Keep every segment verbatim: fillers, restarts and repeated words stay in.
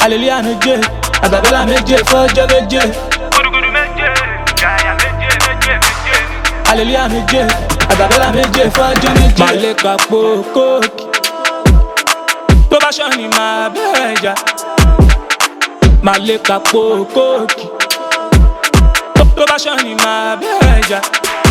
hallelujah méje, àgbàbẹ́là méje fọ́jọ́ méje. Gudugudu méje, gàyà méje méje méje. Hallelujah méje, àgbàbẹ́là méje fọ́jọ́ méje. Màlẹ́ka po kóòkì, tó bá ṣọ́ ni màá bẹ̀rẹ̀ jà. Màlẹ́ka po kóòkì, tó bá ṣọ́ ni màá bẹ̀rẹ̀ jà.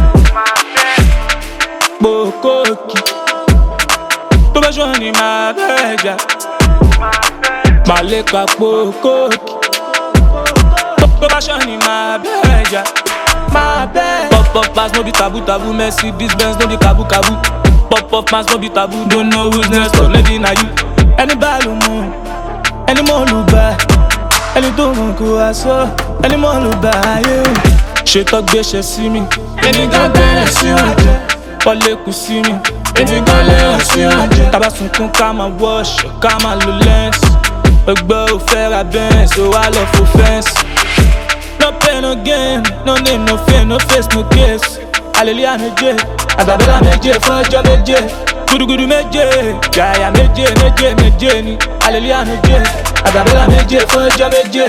Po kóòkì, tó bá ṣọ́ ni màá bẹ̀rẹ̀ jà. Màlẹ́ka po kóòkì, tó bá ṣọ́ ni màá bẹ̀rẹ̀ jà. Máa bẹ́ẹ̀. Pop pop pass no be taboo taboo, Mercedes Benz no be kabu kabu. Pop pop pass no be taboo, don't know who's next but maybe na you. Ẹni bá ló mú, ẹni mọ̀ ló bá, ẹni tó mọ̀ kó wá sọ, ẹni mọ̀ ló bá ayé o. Ṣètò gbéṣẹ́ sí mi, èmi gan gbẹ́rẹ̀ sí ọjọ́. Wọlé kù sí mi, èmi gan lẹ́rọ̀ sí ọjọ́. Tábà sunkún ká máa wọ́ọ̀ṣọ̀, ká máa lo lẹ́ǹsì. Ẹgbẹ́ ò fẹ́ ra bẹ́ǹsì, ó wá lọ fò fẹ́ǹsì. No pain, no gain, no name, no fame, no face, no case. Hallelujah méje, àgbàbẹ́là méje fọ́jọ́ méje. Gudugudu méje, gàyà méje méje méje ni. Hallelujah méje, àgbàbẹ́là méje fọ́jọ́ méje.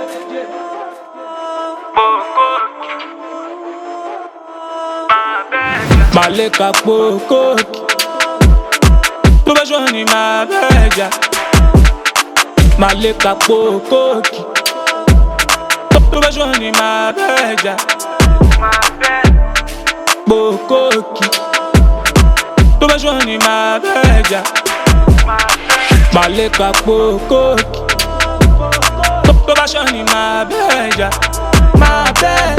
Màlẹ́ka po kóòkì, tó bá ṣọ́ ni màá bẹ̀rẹ̀ jà. Màlẹ́ka po kóòkì, tó bá ṣọ́ ni màá bẹ̀rẹ̀ jà. Po kóòkì, tó bá ṣọ́ ni màá bẹ̀rẹ̀ jà. Màlẹ́ka po kóòkì, tó bá ṣọ́ ni màá bẹ̀rẹ̀ jà. Máa bẹ́ẹ̀.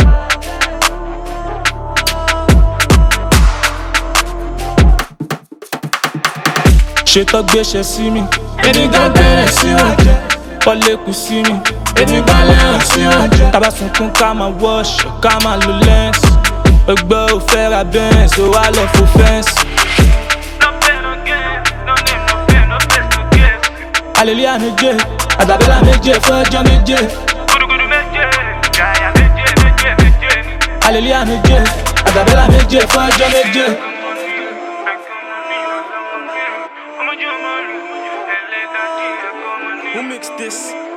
Ṣètò gbéṣẹ́ sí mi, èmi gan gbẹ́rẹ̀ sí ọjọ́. Wọlé kù sí mi, èmi gan lẹ́rọ̀ sí ọjọ́. Tábà sunkún ká máa wọ́ọ̀ṣọ̀, ká máa lo lẹ́ǹsì. Ẹgbẹ́ ò fẹ́ ra bẹ́ǹsì, ó wá lọ fò fẹ́ǹsì. No pain, no gain, no name, no fame, no face, no case. Hallelujah méje, àgbàbẹ́là méje fọ́jọ́ méje. Gudugudu méje, gàyà méje méje méje. Hallelujah méje, àgbàbẹ́là méje fọ́jọ́ méje. Who mixed this?